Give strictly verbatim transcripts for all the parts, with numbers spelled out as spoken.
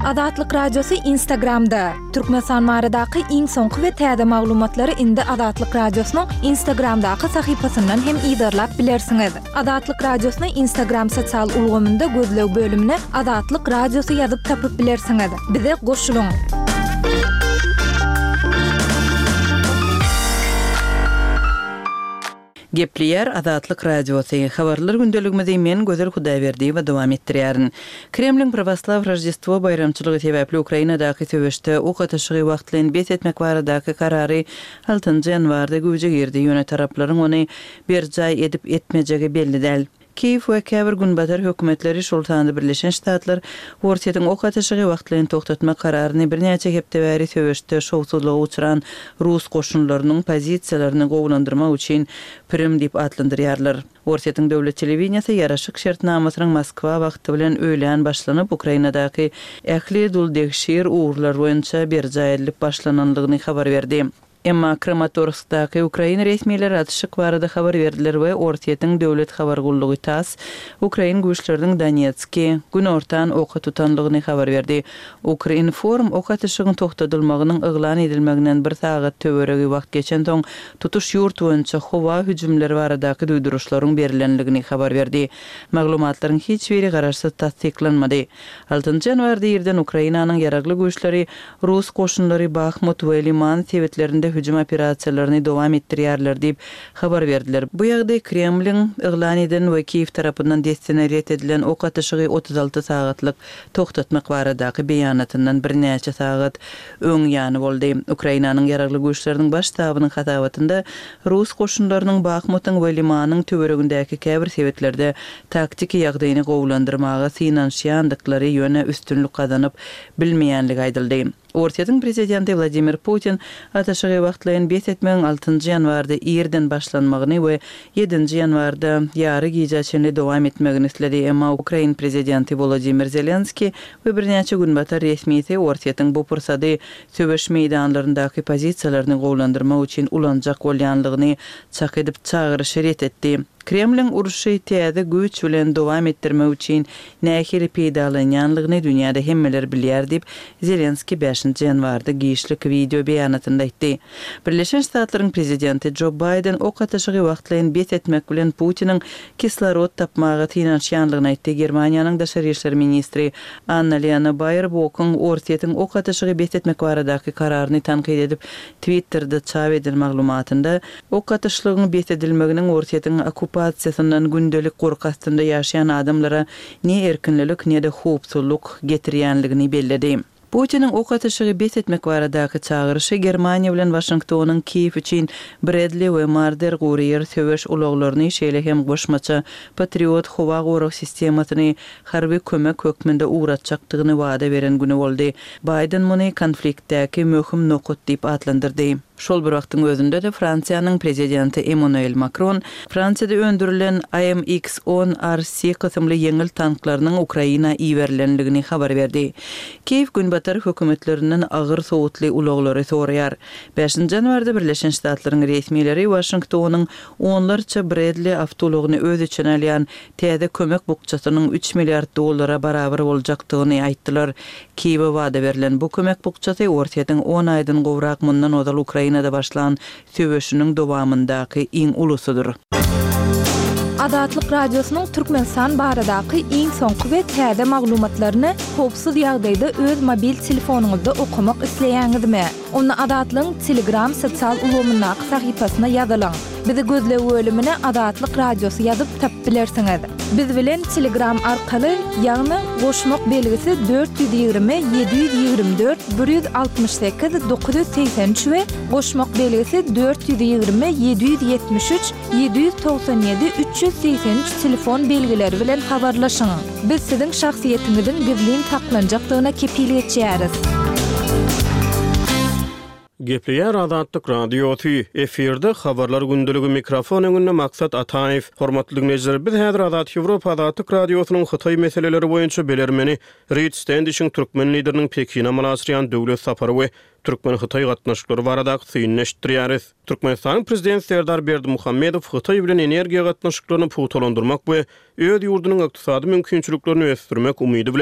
Adatlyk radiosu Instagramda. Türkmenistan baradaky iň soňky we täze maglumatlary indi Adatlyk radiosynyň Instagramdaky sahypasyndan hem ýydarlap bilersiňiz. Adatlyk radiosyny Instagram sosial ulgamynda gözleg bölümine Adatlyk radiosu ýazyp tapyp bilersiňiz. Bize goşulyň. Gepleyer Adatlyk radiosu habarlar gündeligimizde men Gözel Hudaýberdi we dowam etdirýärin. Kremlin Pravoslav Rождество bayramçylygy sebäpli Ukrainadaky söwüşde ok atyşygy wagtlaryň bet etmek baradaky karary altynjy ýanwarda güýje girdi. Ýöne taraplaryň ony bir jaý edip etmejegi belli däl. Kiev we Käbir günbatar hökümetleri Şoltanda Birleşen Ştatlar Ortiýatyň ok atyşygy wagtlaryny toktatmak kararyny birnäçe hepde bäri söwüşde şowsuzlyga uçuran Rus goşunlarynyň pozisiýalaryny gowlandyrmak üçin Prim diýip adlandyrýarlar. Ortiýatyň döwlet telewizionasy ýaraşyk şertnamasynyň Moskwa wagty bilen öýlen başlanyp Ukrainadaky ähli duldegşir uğurlar boýunça bir jaý edilip başlananlygyny habar berdi. Emma Kramatorskdaky Ukraina resmiýetleri atyşyk barada habar berdiler we Ortiýatyň döwlet habar gullugy T A S S Ukraina güýçleriniň Donetski gün ortan oka tutanlygyny habar berdi. Ukrinform ok atyşygyň toktatylmagynyň yglan edilmeginden bir sagat töweregi wagt geçen soň tutuş ýurt boýunça howa hüjümleri baradaky duýduruşlaryň berilenligini habar berdi. Maglumatlaryň hiç biri garaşsyz tasdiklanmady. altynjy ýanwarda ýerden Ukrainanyň ýaragly güýçleri Rus goşunlary Bakhmut we Liman sebetlerinde hüjüm operasiýalaryny dowam etdirýärler diýip habar berdiler. Bu ýagdaý Kremlin yglan eden we Kiev tarapyndan destinariýet edilen ok atyşygy otuz alty sagatlyk toktatmak baradaky beýanatyndan birnäçe sagat öň ýany boldy. Ukrainanyň ýaragly güýçleriniň baş tabynyň hatawatynda Rus goşunlarynyň Bakhmutyň we Limanyň töweregindäki käbir sebetlerde taktiki ýagdaýyny gowlandyrmaga finansiýandyklary ýöne üstünlük kazanyp bilmeýänligi aýdyldy. Ortiýatyň prezidenti Vladimir Putin atyşygy wagtlaryň bet etmegiň altynjy ýanwarda ýerden başlanmagyny we ýedinji ýanwarda ýary gijaçyny dowam etmegini isledi. Emma Ukraina prezidenti Volodymyr Zelenski we birnäçe gün batar resmiýeti Ortiýatyň bu pursady söwüş meýdanlaryndaky pozisiýalaryny gowlandyrmak üçin ulanjak bolýanlygyny çak edip çagyryş etdi. Kremlin uruşy täze güýç bilen dowam etdirmek üçin nähili peýdalanýanlygyny dünýäde hemmeler bilýär diýip Zelenski beşinji ýanwarda giýişlik video beýanatynda aýtdy. Birleşen Ştatlaryň prezidenti Joe Biden ok atyşygy wagtlaryň bet etmek bilen Putiniň kislorod tapmagy finansiýanlygyny aýtdy. Germaniýanyň daşary işler ministri Annalena Baerbock-yň Ortiýatyň ok atyşygy bet etmek baradaky kararyny tanqid edip Twitter'da çap edilen maglumatynda ok atyşlygyň bet edilmeginiň Ortiýatyň okupasiýasyndan gündelik gorkastynda ýaşaýan adamlara ne erkinlik ne de howpsuzlyk getirýänligini belledi. Putiniň ok atyşygy bet etmek baradaky çagyryşy Germaniýa bilen Washingtonyň Kiev üçin Bradley we Marder Courier söwüş ulaglaryny şeýle hem goşmaça Patriot howa goruk sistemasyny harby kömek hökmünde uğratjakdygyny wada beren güni boldy. Biden muny konfliktdäki möhüm nokat diýip adlandyrdy. Şol bir wagtyň özünde de Fransiýanyň prezidenti Emmanuel Macron Fransiyada öndürilen I M X on R C kysymly yeňil tanklarynyň Ukraina iýerilenligini habar berdi. Kiev günbatar hökümetlerinden agyr sowutly ulaglary soraýar. beşinji ýanwarda Birleşen Ştatlaryň resmiýetleri Washingtonyň onlarça Bradley awtologyny öz içine alýan täze kömek bukçasynyň üç milliard dollara barabar boljakdygyny aýtdylar. Kiew'e wada berilen bu kömek bukçasy Ortiýatyň on aýdan gowrak mundan odal Ukrainada başlan söwüşüniň dowamyndaky iň ulusudur. Adatlyk radiosynyň Türkmenistan baradaky iň soňky we täze maglumatlaryny howpsuz ýagdaýda öz mobil telefonuňyzda okumak isleýäňizmi? Onu Adatlyň Telegram sosial ulgamyndaky sahypasyna ýazylaň. Bizi gözle bölümine Adatlyk radiosu ýazyp tapyp bilersiňiz. Biz bilen Telegram arkaly ýagny goşmak belgisi dört yüz ýygrimi yedi yüz ýygrimi dört bir yüz altymyş sekiz dokuz yüz seksen üç we goşmak belgisi dört yüz ýygrimi yedi yüz ýetmiş üç yedi yüz togsan ýedi üç yüz seksen üç telefon belgileri bilen habarlaşyň. Biz siziň şahsiýetiňiziň gizlin saklanjakdygyna kepillik etýäris. Gepleyer Adatlyk radiosu efirde habarlar gündeligi mikrofon öňünde maksat Ataýew. Hormatly dinleyijiler, biz häzir Adat Ýewropa Adatlyk radiosynyň Hytaý meseleleri boýunça belermeni Reed Standish'in türkmen lideriniň Pekin'e malasyryan döwlet sapary we türkmen Hytaý gatnaşyklary barada syňneşdirýäris. Türkmenistan prezidenti Serdar Berdimuhammedow Hytaý bilen energiýa gatnaşyklaryny puwtalandyrmak we öz ýurdunyň ykdysady mümkinçiliklerini ösdürmek umydy bilen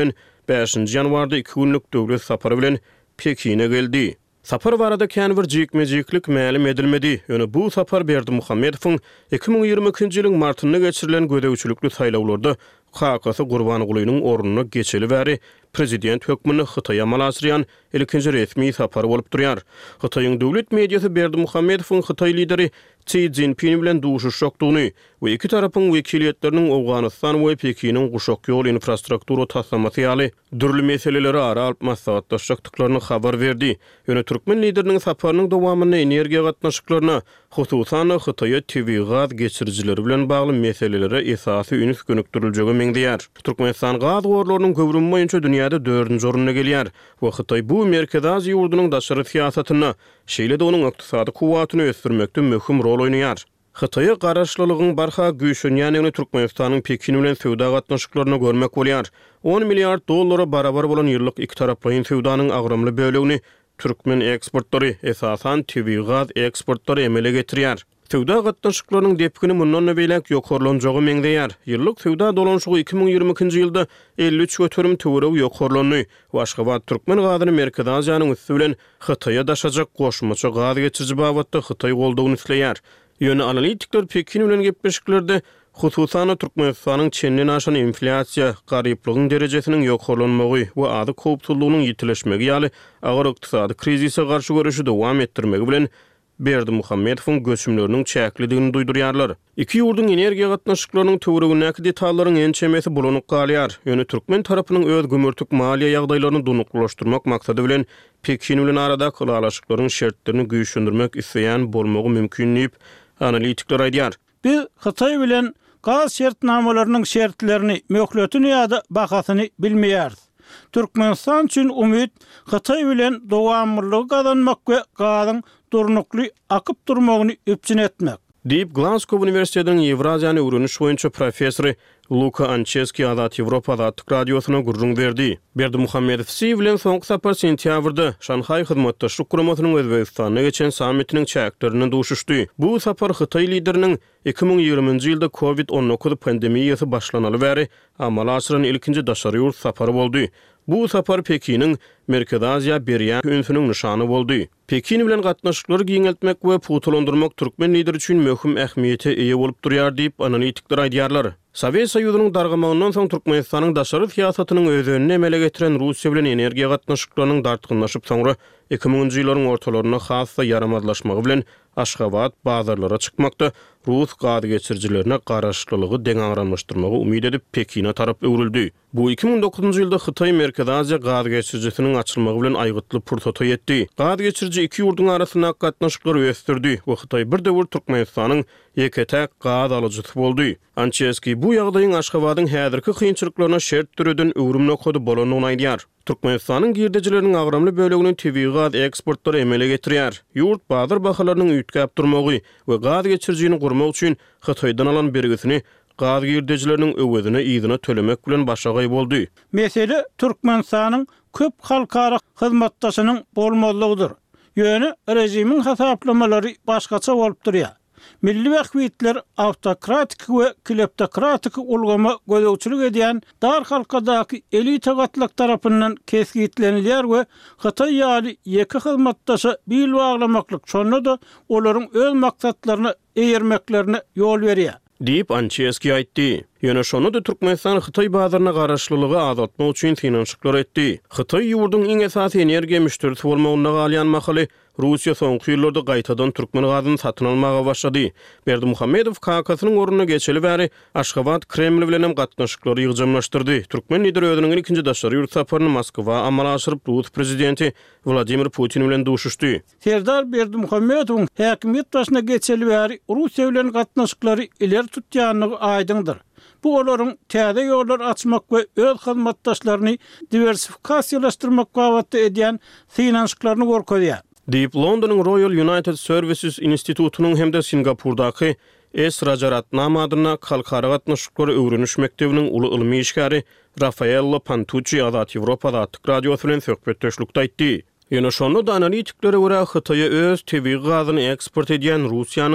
beşinji ýanwarda iki günlük döwlet sapary bilen Pekine geldi. Sapar barada kän bir jikmejiklik mälim edilmedi. Ýöne bu sapar Berdimuhammedowyň iki ming ýygrimi ikinji ýylyň martynda geçirilen gödäwçilikli saýlawlarda Kakasy Gurbanulynyň ornuny geçeli bäri prezident hökmüni Hytaýa amal asyrýan ilkinji resmi sapar bolup durýar. Hytaýyň döwlet mediýasy Berdimuhammedowyň Hytaý lideri Xi Jinping bilen duşuş şokdugyny we iki tarapyň wekiliýetleriniň Awganystan we Pekiniň guşak ýol infrastruktura taslamasy ýaly dürli meseleleri ara alyp maslahatlaşykdyklaryny habar berdi. Ýöne türkmen lideriniň saparynyň dowamyny energiýa gatnaşyklaryna, hususan Hytaýa T V gaz geçirjileri bilen bagly meselelere esasy üns gönükdirilýägi meňdäýär. Türkmenistan gaz gorlarynyň göwrümi boýunça dünýäde dördünji orunda gelýär we Hytaý bu Merkez Aziýa ýurdunyň daşary siýasatyny, şeýle de onuň ykdysady kuwatyny ösdürmekde möhüm rol oýnaýar. Hytaýa garaşlylygyň barha güýçlenýäni Türkmenistanyň Pekin bilen söwda gatnaşyklaryny görmek bolýar. on milliard dollara barabar bolan ýyllyk iki taraply söwdanyň agramly bölegini türkmen eksportları esasan T V gaz eksportları emele getirýär. Söwda gatnaşyklarynyň depkini mundan beýlek ýokarlanjagy meňdäýär. Ýyllyk söwda dolanşygy iki ming ýygrimi ikinji ýylda elli üç götürüm töwereg ýokarlandy. Aşgabat türkmen gazyny Merkez Aziýanyň üstü bilen Hytaýa daşajak goşmaçy gaz geçirji babatda Hytaý goldagyny isleýär. Ýöne analitikler Pekin bilen gepleşiklerde hususan Türkmenistanyň çenden aşan inflasiýa, garyplygyň derejesiniň ýokarlanmagy we ady köpçüldiginiň ýitileşmegi ýaly agyr ykdysady krizise garşy görüşi dowam etdirmegi bilen Berdimuhammedowyň göçümleriniň çäklidigini duýdurýarlar. Iki ýurduň energiýa gatnaşyklarynyň töweregindäki detallary en çemesi bulanyp galýar. Ýöne türkmen tarapynyň öz gümürtük maliýe ýagdaýlaryny donuklaşdyrmak maksady bilen Pekin bilen arada kulalaşyklaryň şertlerini güýçlendirmek isleýän bolmagy mümkin diýip analitikler aýdýar. Biz Hytaý bilen gaz şertnamalarynyň şertlerini, möhletini ýa-da bahasyny bilmeýäris. Türkmenistan üçin umyt Hytaý bilen dowamlylyk kazanmak we gazyň durnukly akyp durmagyny üpçün etmek. Diýip Glasgow Uniwersitetiniň Ewraziýany öwreniş boýunça professory Luka Ancheski Azat Ýewropa Azatlyk radiosyna gurrun berdi. Berdimuhammedow bilen soňky sapar sentýabrda Şanhaý hyzmatdaşlyk guramasynyň Özbegistana geçen sammitiniň çäklerini duşuşdy. Bu sapar Hytaý lideriniň iki ming ýygrimiňji ýylda Covid on dokuz pandemiýasy başlanaly bäri amal aşyran ilkinji daşary ýurt sapary boldy. Bu sapar Pekiniň Merkez Aziýa berýän ünsüniň nyşany boldy. Pekin bilen gatnaşyklary giňeltmek we putulandyrmak türkmen lideri üçin möhüm ähmiýete eýe bolup durýar diýip analitikler aýdýarlar. Sowet Soýuzynyň dargamagynyň soň Türkmenistanyň daşary siýasatynyň özüni emele getiren Russiýa bilen energiýa gatnaşyklarynyň dartgynlaşyp soňra iki minginji ýyllaryň ortalaryna hassa ýaramadlaşmagy bilen Aşgabat bazarlara çykmakda Rus gaz geçirjilerine garaşlylygy deňaňramlaşdyrmagy umyt edip Pekine tarap öwrüldi. Bu iki ming dokuzunji ýylda Hytaý Merkez Aziýa gaz geçirjisiniň açylmagy bilen aýgytly pursata ýetdi. Gaz geçirji iki ýurduň arasyna gatnaşyklary ösdürdi we Hytaý bir döwür Türkmenistanyň ýeketäk gaz alyjysy boldy. Ancheski bu ýagdaýyň Aşgabatyň häzirki kynçylyklaryna şert türeden öwrüm nokady bolanyny aýdýar. Türkmenistanyň girdejileriniň agramly bölegini T V gaz eksportlary emele getirýär. Ýurt bazar bahalarynyň üýtgäp durmagy we gaz geçirjini gurmak üçin Hytaýdan alan bergisini gaz girdejileriniň öwedine ýygyna tölemek bilen başagay boldy. Mesele Türkmenistanyň köp halkara hyzmatdaşynyň bolmalygydyr. Ýöne rejimiň hasaplamalary başgaça bolup durýar. Milli wekiller autokratik we kleptokratik ulgama gödäwçilik edýän dar halkadaky elita gatlyk tarapyndan kesgitlenilýär we Hytaý ýaly ýeki hyzmatdaşa bil baglamaklyk şonda da olaryň öz maksatlaryny eýermeklerine ýol berýär. Diýip Ancheski aýtdy. Ýöne şonu da Türkmenistan Hytaý bazaryna garaşlylygy azatmak üçin finansiýalar etdi. Hytaý ýurduň iň esasy energiýa müşterisi bolmagyna galýan mahaly Russiýa soňky ýyllarda gaýtadan türkmen gazyny satyn almaga başlady. Berdimuhammedow Kakasynyň ornuny geçeli bäri Aşgabat Kreml bilen hem gatnaşyklary ýygjamlaşdyrdy. Türkmen lideri özüniň ikinji daşary ýurt saparyny Moskwa amal aşyryp Rus prezidenti Vladimir Putin bilen duşuşdy. Serdar Berdimuhammedowyň häkimet başyna geçeli bäri Russiýa bilen gatnaşyklary iler tutýanlygy aýdyndyr. Bu olaryň täze ýollar açmak we öz hyzmatdaşlaryny diversifikasiýalaşdyrmak gawaty edýän finansiýaklaryny gorkadýar. Diýip Londonyň Royal United Services Institutunyň hemde Singapurdaky S. Rajaratnam adyna halkara gatnaşyklary öwreniş mektebiniň uly ilmi işgäri Rafaello Pantucci Azat Ýewropa Azatlyk radiosy bilen söhbetdeşlikde aýtdy. Ýöne şonu da analitiklere görä Hytaýa öz T V gazyny eksport edýän Russiýanyň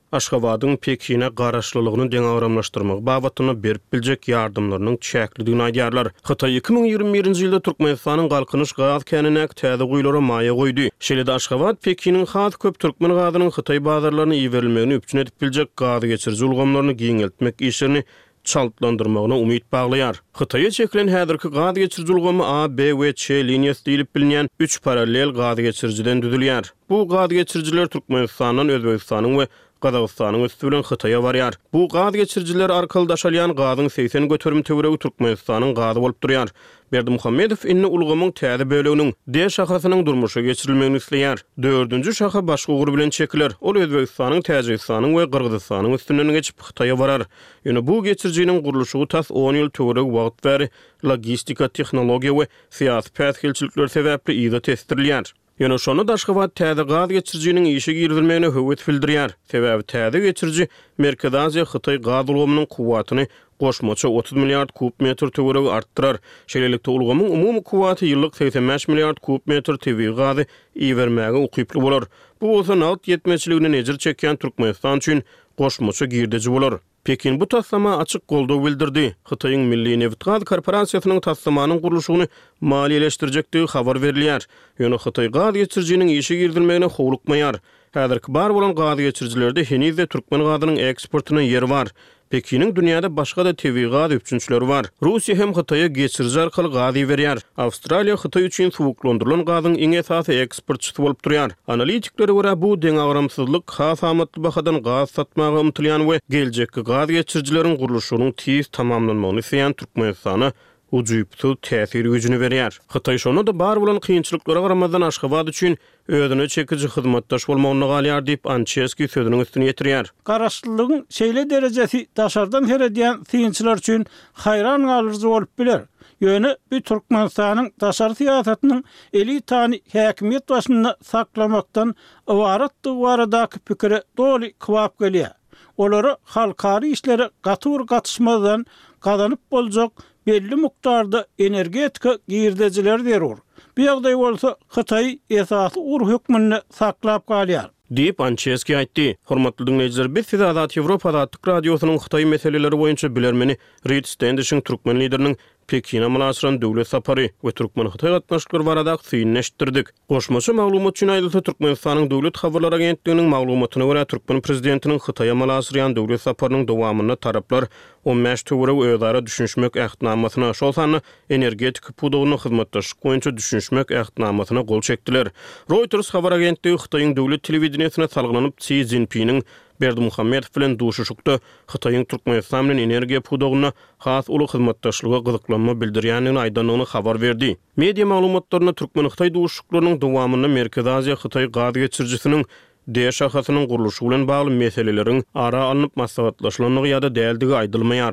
Aşgabatyň Pekin'e garaşlylygyny deňawramlaşdyrmak babatyna berip biljek ýardymlarynyň çäklidigini aýdýarlar. Hytaý iki ming ýigirme birinji ýylda Türkmenistanyň galkynyş gaz käninek täze goýlara maýa goýdy. Şeýle-de Aşgabat Pekiniň has köp türkmen gazynyň Hytaý bazarlaryna iýerilmegini üpçün edip biljek gazy geçirji ulgamlaryny giňeltmek işini çaltlandyrmagyna umyt baglaýar. Hytaýa çekilen häzirki gaz geçirji ulgamy A, B we C liniýasy diýilip bilinýän üç paralel gaz geçirjiden düzülýär. Bu gaz geçirjiler Türkmenistanyň, Özbegistanyň we Gazagystanyň üstü bilen Hytaýa barýar. Bu gaz geçirjiler arkaly daşalýan gazyň seksen götürüm töweregi Türkmenistanyň gazy bolup durýar. Berdimuhammedow inni ulgamyň täze böleginiň D şahasynyň durmuşa geçirilmegini isleýär. Dördünji şaha başga ugur bilen çekiler. Ol Özbegistanyň, Täjikistanyň we Gyrgyzstanyň üstünden geçip Hytaýa barar. Ýöne bu geçirjiniň gurulşy tas on ýyl töweregi wagt bäri logistika, tehnologiýa we syýasy päsgelçilikler sebäpli ýa-da testirlýär. Ýöne şonu da Aşgabat täze gaz geçirjiniň işe girilmegine höwet bildirýär. Sebäbi täze geçirji Merkez Aziýa Hytaý gaz ulgamynyň kuwwatyny goşmaça otuz milliard kub metr töweregi artdyrar. Şeýlelikde ulgamyň umumy kuwwaty ýyllyk seksen beş milliard kub metr täbii gazy iýermäge ukyply bolar. Bu bolsa nagt ýetmeçiligine nejir çekýän Türkmenistan üçin goşmaça girdeji bolar. Pekin bu taslama açık goldaw bildirdi. Hytaýyň Milli Neft Gaz Korporasiýasynyň taslamanyň gurulşyny maliýeleşdirjekdigi habar berilýär. Ýöne Hytaý gaz geçirjiniň işe girilmegine howlukmaýar. Häzirki bar bolan gaz geçirjilerde henizde türkmen gazynyň eksportyna ýer bar. Pekiniň dünýäde başga da täbii gaz öpçünçleri bar. Russiýa hem Hytaýa geçirji arkaly gaz berýär. Awstraliýa Hytaý üçin suwuklandyrylan gazyň iň esasy eksportçysy bolup durýar. Analitiklere görä bu deňawramsyzlyk has amatly bahadan gaz satmaga umtylýan we geljekki gaz geçirjileriň gurulşynyň tiz tamamlanmagyny isleýän Türkmenistana ujuýupdy täsir güjüni berýär. Hytaý şonu da bar bolan kynçylyklara garamazdan Aşgabat üçin özüne çekiji hyzmatdaş bolmagyny galýar diýip Ancheski sözüniň üstüne ýetirýär. Garaşlylygyň şeýle derejesi daşardan heredýän synçylar üçin haýran galyjy bolup biler. Ýöne bu Türkmenistanyň daşar siýasatynyň elitany häkimiýet başynda saklamakdan ibaratdygy baradaky pikiri doly kwap gelýär. Olary halkary işlere gatyr gatışmadan gazanyp boljak belli mukdarda energetika girdejiler berýär. Bu ýagdaý bolsa Hytaý esasy ur hökmünde saklap galýar. Diýip Ancheski aýtdy. Hormatly dinleýijiler, biz size Azat Ýewropa Azatlyk radiosynyň Hytaý meseleleri boýunça bilermeni Reed Standish'in türkmen lideriniň Pekin'e münasıran döwlet sapary we türkmen Hytaý gatnaşyklar barada syýnleşdirdik. Goşmaça maglumat üçin aýdylsa Türkmenistanyň döwlet habarlar agentliginiň maglumatyna görä türkmen prezidentiniň Hytaýa münasıran döwlet saparynyň dowamyna taraplar on beş töwereg özara düşünşmek ähtnamasyna şolsany energetik pudowyny hyzmatdaşlyk boýunça düşünşmek ähtnamasyna gol çekdiler. Reuters habar agentligi Hytaýyň döwlet telewizionyna salgylanyp Xi Jinping'in Berdimuhammedow bilen duşuşykda Hytaýyň Türkmenistan bilen energiýa pudowyna has uly hyzmatdaşlyga gyzyklanma bildirýänini aýdanlygyny habar berdi. Media maglumatlaryna türkmen Hytaý duşuşyklarynyň dowamyny Merkez Aziýa Hytaý gaz geçirjisiniň D şahasynyň gurulşy bilen bagly meseleleriň ara alınıp maslahatlaşylanyny ýa-da däldigi aýdylmaýar.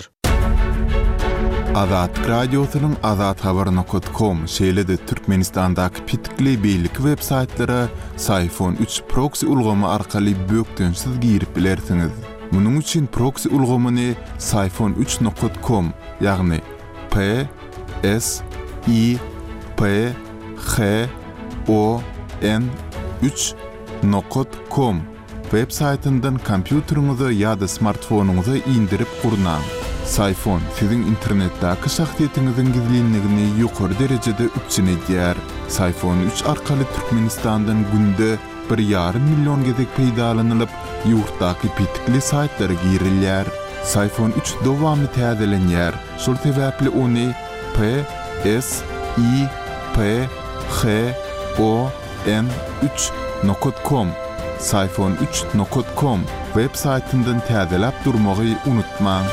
Azat radiosynyň azat habar nokta com şeýle-de Türkmenistandaky pitikli beýlik websaytlara Sayfon üç proxy ulgamy arkaly bökdensiz girip bilersiňiz. Munyň üçin proxy ulgamyny sayfon üç nokta com ýagny P S I P H O N üç nokta com websaytyndan kompýuteriňize ýa-da smartfonuňyza indirip gurnan. Sayfon sizin internetdäki şahsiýetiňiziň gizlinligini ýokary derejede üçin edýär. Sayfon üç arkaly Türkmenistandan günde bir ýarym million gezek peýdalanylyp, ýurtdaky pitikli saytlara girilýär. Sayfon üç dowamy täzelenýär. Şol sebäpli ony P S I P H O N üç nokta com sayfon üç nokta com websaytyndan täzelep durmagy unutmaň.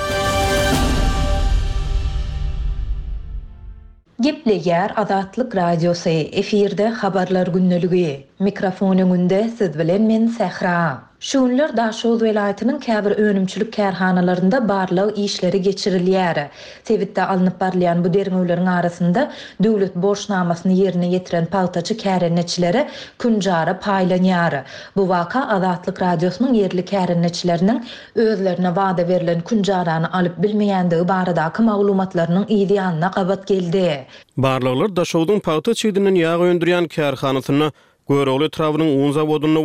Gepleýär Azatlyk radiosy efirde habarlar günneligi. Mikrofonuňynda siz bilen men Sehra. Şunlar Daşoz welaýatynyň käbir önümçilik kärhanalarynda barlyk işleri geçirilýär. Tewitde alınıp barlayan bu derňewleriň arasynda döwlet borçnamasyny ýerine ýetiren paltaçy kärenetçilere künjara paýlanýar. Bu waka Azatlyk radiosynyň ýerli kärenetçileriniň özlerine wada berilen künjarany alyp bilmeýändigi baradaky maglumatlarynyň ýa-da gabat geldi. Barlyklar Daşowdyň palta çygynyň ýagy öndürýän kärhanasyna Görögli trawynyň un zawodyny we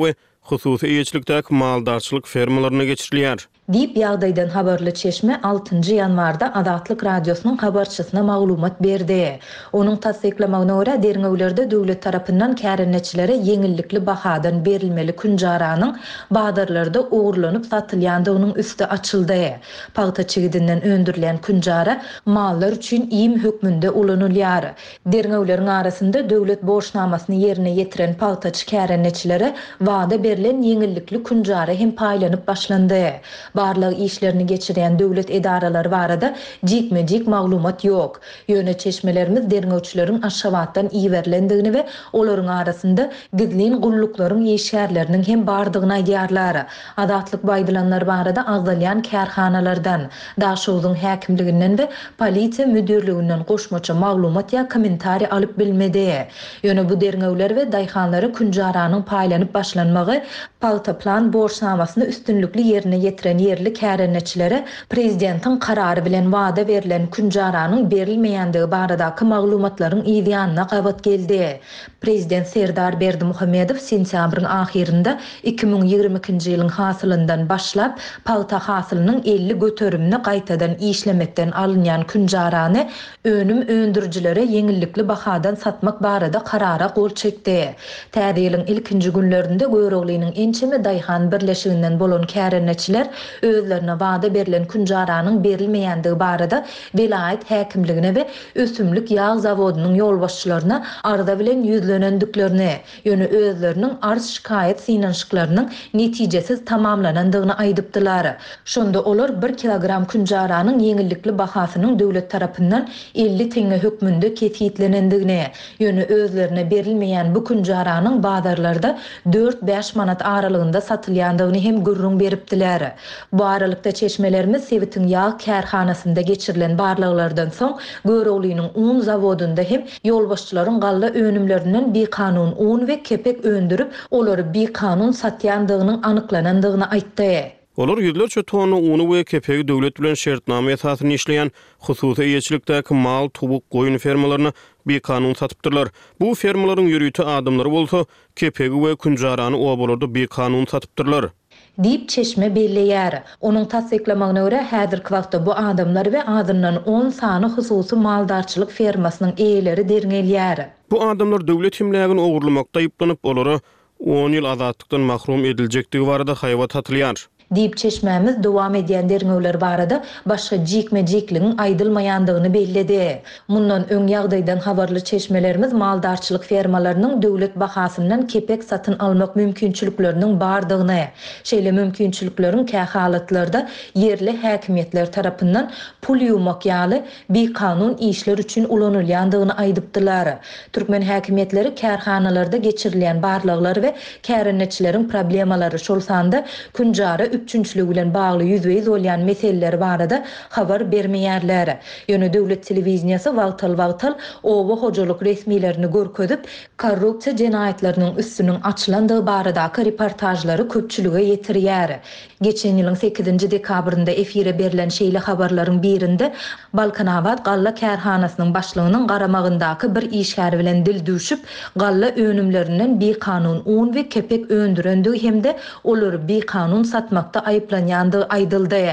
hususy eýetçilikdäki maldarçylyk fermalaryna geçirilýär. Diýip ýagdaýdan habarly Çeşme altynjy ýanwarda Adatlyk radiosynyň habarçysyna maglumat berdi. Onuň tasdiklamagyna görä Derňewlerde döwlet tarapyndan kärenetçilere yeňillikli bahadan berilmeli künjaranyň badarlarda ogurlanyp satylýandygynyň üstü açyldy. Paýta çegidinden öndürilen künjara mallar üçin iýim hökmünde ulanylýar. Derňewleriň arasynda döwlet borçnamasyny ýerine ýetiren paýtaçy kärenetçilere wada berilen yeňillikli künjara hem paýlanyp başlandy. Barlyk işlerini geçiren döwlet edaralary barada jikme-jik maglumat ýok. Ýöne çeşmelerimiz derňewçileriň aşawatdan iýerlendigini we olaryň arasynda gizlin gulluklaryň ýeşärleriniň hem bardygyny aýdýarlar. Adatlyk baýdylanlar barada agdalýan kärhanalardan, daşowdyň häkimliginden we polisiýa müdürliginden goşmaça maglumat ýa kommentari alyp bilmedi. Ýöne bu derňewler we daýhanlary künjaranyň paýlanyp başlanmagy paýta plan borçnamasyny üstünlükli ýerine ýetiren yerli kärenetçilere prezidentiň karary bilen wada berilen künjaranyň berilmeýändigi baradaky maglumatlaryň ýygyanyna gabat geldi. Prezident Serdar Berdimuhammedow sentýabryň ahirinde iki ming ýigirme ikinji ýylyň hasylyndan başlap paýta hasylynyň elli göterimini gaýtadan işlemekden alynýan künjarany önüm öndürjilere yeňillikli bahadan satmak barada karara gol çekdi. Täze ýylyň ilkinji günlerinde Göregliňiň ençeme daýhan birleşiginden bolan kärenetçiler özlerine wada berilen künjaranyň berilmeýändigi barada vilayet häkimligine we ösümlik ýağ zawodynyň ýolbaşçylaryna arda bilen ýüzlenendiklerini, ýöne özleriniň arz şikaýet synanşyklarynyň netijesiz tamamlanandygyny aýdypdylar. Şonda olar bir kilogram künjaranyň yeňillikli bahasynyň döwlet tarapyndan elli teňe hökmünde kesitlenendigini, ýöne özlerine berilmeýän bu künjaranyň bazarlarda dört beş manat aralygynda satylýandygyny hem gürrüň beripdiler. Bu aralykda çeşmelerimiz Sevitin ýağ kärhanasynda geçirilen barlyklardan soň Göregliňiň un zawodunda hem ýolbaşçylaryň galla önümlerinden bir kanun un we kepek öndürüp olary bir kanun satýandygynyň anyklanandygyny aýtdy. Olar ýüzlerçe tonu uny we kepegi döwlet bilen şertname esasyny işleýän hususy eýetçilikdäki mal, tubuk, goýun fermalaryna bir kanun satypdyrlar. Bu fermalaryň ýürüýti adamlary bolsa, kepegi we künjarany obalarda bir kanun satypdyrlar. Diýip Çeşme belleýär. Onuň tasdiklamagyna görä häzirki wagtda bu adamlar we adından on sany hususy maldarçylyk fermasynyň eýeleri derňelýär. Bu adamlar döwlet himlägini ogurlamakda aýyplanyp olary on ýyl azatlykdan mahrum ediljekdigi barada haýwat atylýar. Diýip Çeşmemiz dowam edýän derňewler barada başga jikme-jikligiň aýdylmaýandygyny belledi. Mundan öň ýagdaýdan habarly Çeşmelerimiz maldarçylyk fermalarynyň döwlet bahasyndan kepek satyn almak mümkinçilikleriniň bardygyny, şeýle mümkinçilikleriň kähalatlarda yerli häkimetler tarapyndan pul ýumak ýaly bir kanun işler üçin ulanylýandygyny aýdypdylar. Türkmen häkimetleri kärhanalarda geçirilen barlyklar we kärenetçileriň problemalary şol sanda künjara üçünçülügi bilen bagly ýüzbeýiz bolýan meseleler barada habar bermeýärler. Ýöne döwlet telewizionýasy wagtal-wagtal owa hojalyk resmilerini görkezip, korrupsiýa jenaýetleriniň üstüniň açylandygy baradaky reportajlary köpçülige ýetirýär. Geçen ýylyň sekizinji dekabrynda efire berilen şeýle habarlaryň birinde Balkanawat galla kärhanasynyň başlygynyň garamagyndaky bir işgär bilen dil düşüp, galla önümlerinden bir kanun un we kepek öndürendigi hemde olary bir kanun satmak da ayıplanyandığı aydıldı.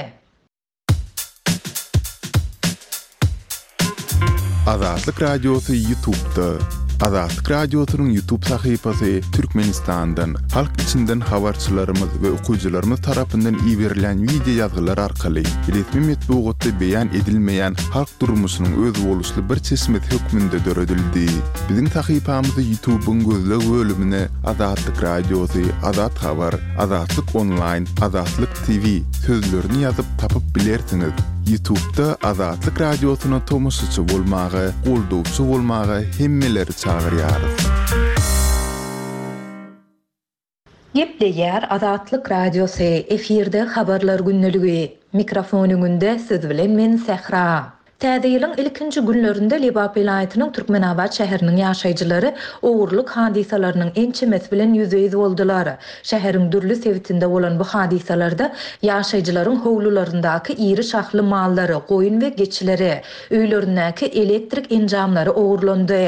Adatlyk radiosu YouTube'da. Adatlyk radiosynyň YouTube sahypasy Türkmenistandan, halk içinden habarçylarymyz we okuwçylarymyz tarapyndan iýerilen video ýazgylar arkaly resmi metbuatda beýan edilmeýän halk durmuşynyň öz boluşly bir çeşmet hökmünde döredildi. Biziň sahypamyzy YouTube'un gözleg bölümine Adatlyk radiosu, Adat habar, Adatlyk online, Adatlyk T V sözlerini ýazyp tapyp bilersiňiz. YouTube'da Adatlyk radiosyna tomoşçy bolmagy, goldowçy bolmagy hemmeleri çağırýarys. Gepleýär Adatlyk radiosu efirde habarlar günneligi. Mikrofonyňda siz bilen men Sehra. Täze ýylyň ilkinji günlerinde Lebap vilayatynyň Türkmenabad şäheriniň ýaşaýjylary ogurlyk hadisalarynyň ençemesi bilen ýüzbeýiz boldular. Şäheriň dürli sebitinde bolan bu hadisalarda ýaşaýjylaryň howlularyndaky iri şahly mallary, goýun we geçileri, öýlerindäki elektrik enjamlary ogurlandy.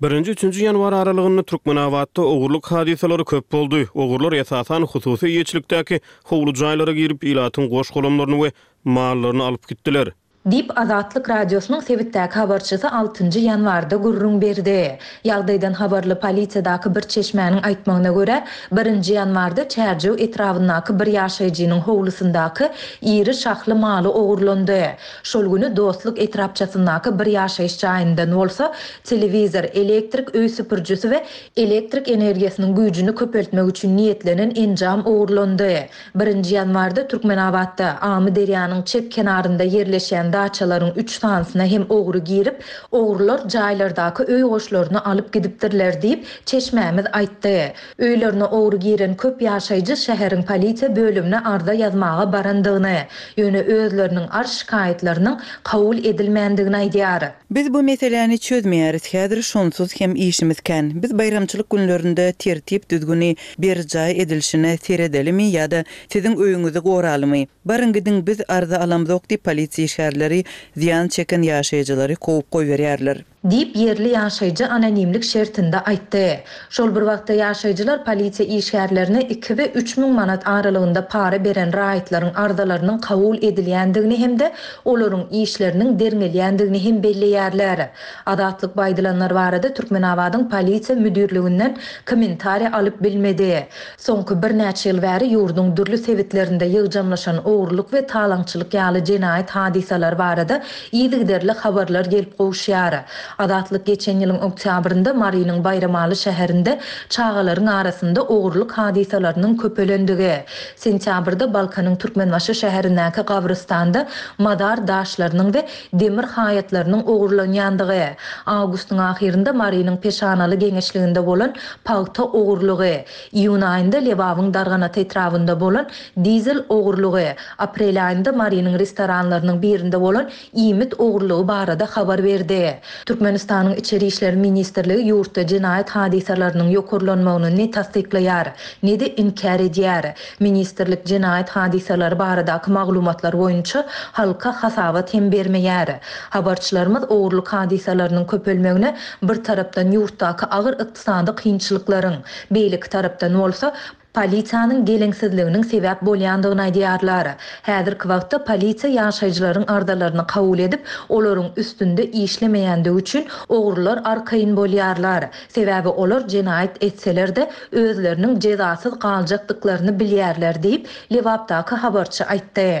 birinji üçünji ýanwar aralygynda Türkmenawatda ogurlyk hadiseleri köp boldy. Ogurlar esasan hususy ýeçilikdäki howlu jaýlara girip ilatyň goş golamlaryny we mallaryny alyp gitdiler. Dip Azatlyk Radiosynyň Sebitdäki habarçysy altynjy ýanwarda gurrun berdi. Ýagdaýdan habarly polisiýadaky bir çeşmäniň aýtmagyna görä, birinji ýanwarda Çärjew etrafyndaky bir ýaşaýjynyň howlusyndaky iri şahly maly ogurlandy. Şol güni Dostluk etrapçasyndaky bir ýaşaýyş jaýyndan bolsa, telewizor, elektrik öý süpürjüsi we elektrik energiýasiniň güýjüni köpeltmek üçin niýetlenen enjam ogurlandy. Birinji ýanwarda Türkmenawatda Amy derýanyň çep kenarynda yerleşen daçalaryň üç sansyna hem ogry girip, ogurlar jaýlardaky öý goşlaryny alyp gidipdirler diýip çeşmämiz aýtdy. Öýlerine ogry giren köp ýaşaýjy şäheriň polisiýa bölümine arda ýazmaga barandygyny, ýöne özleriniň ar şikaýetlerini kabul edilmändigini aýdýar. Biz bu meseleni çözmeýäris, häzir şonsuz hem işimiz kän. Biz bayramçylyk günlerinde tertip düzgüni bir jaý edilişine seredelimi ýa-da siziň öýüňizi goralymy? Barın gidin, biz arda alamyzok diýip polisiýa şäherleri ziyan çeken ýaşaýjylary kovup goýberýärler. Dip yerli ýaşaýjy anonimlik şertinde aýtdy. Şol bir wagtda ýaşaýjylar polisiýa işgärlerine iki we üç min manat aralygynda para beren raýatlaryň ardalarynyň kabul edilýändigini hemde olaryň işleriniň derňelýändigini hem belleýärler. Adatlyk baýdylanlar barada Türkmenawatyň polisiýa müdürliginden kommentariýa alyp bilmedi. Soňky bir näçe ýyl bäri ýurduň dürli sebitlerinde ýygjamlaşan ogurlyk we talaňçylyk ýaly jenaýat hadiseler barada ýygyderli habarlar gelip gowşýar. Adatlyk geçen ýylyň oktýabrynda Marynyň Bayramaly şäherinde çağalaryň arasynda ogurlyk hadiselerini köpelendigi. Sentýabrda Balkanyň Türkmenbaşy şäherindäki gabrystanda madar daşlarynyň we demir haýatlarynyň ogurlanýandygy. Awgustyň ahyrynda Marynyň peşanaly geňeşliginde bolan pagta ogurlugy, iýun aýynda Lebawyň dargana etrafynda bolan dizel ogurlugy, aprel aýynda Marynyň restoranlarynyň birinde bolan iýmit ogurlugy barada habar berdi. Türkmenistanyň İçeri işler ministrligi ýurtda jenaýat hadiseleriniň ýokurlanmagyny ne tasdikleýär, ne de inkar edýär. Ministrlik jenaýat hadiseleri baradaky maglumatlar boýunça halka hasabat hem bermeýär. Habarçylarymyz ogurlyk hadiseleriniň köpelmegine bir tarapdan ýurtdaky agyr ykdysady kynçylyklaryň, beýlik tarapdan bolsa polisiýanyň geleňsizliginiň sebäp bolýandygyny aýdýarlar. Häzirki wagtda polisiýa ýaşaýjylaryň ardalaryny kabul edip, olaryň üstünde işlemeýändigi üçin ogurlar arkaýyn bolýarlar. Sebäbi olar jenaýat etseler-de özleriniň jezasyz galjakdyklaryny bilýärler diýip Lewapdaky habarçy aýtdy.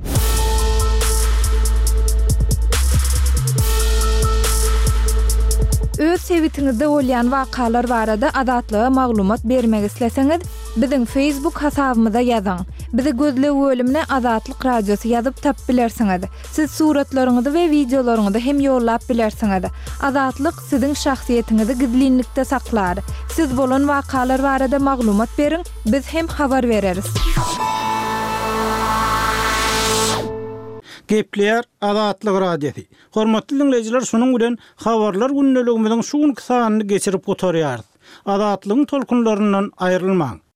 Öz sebitiňizde bolýan wakalar barada adatlyga maglumat bermek isleseňiz, biziň Facebook hasabymyza ýazyň. Bizi gözle bölümine Azatlyk Radiosu ýazyp tap bilersiňiz. Siz suratlaryňyzy we videolaryňyzy hem ýollap bilersiňiz. Azatlyk siziň şahsiýetiniňizi gizlinlikde saklar. Siz bolan wakalar barada maglumat beriň, biz hem habar bereriz. Gepler Azatlyk Radiosu. Hormatly dinleyijiler, şonuň bilen habarlar günneligimiziň şu gün kysanyny geçirip oturýarys. Azatlygyň tolkunlaryndan aýrylmaň.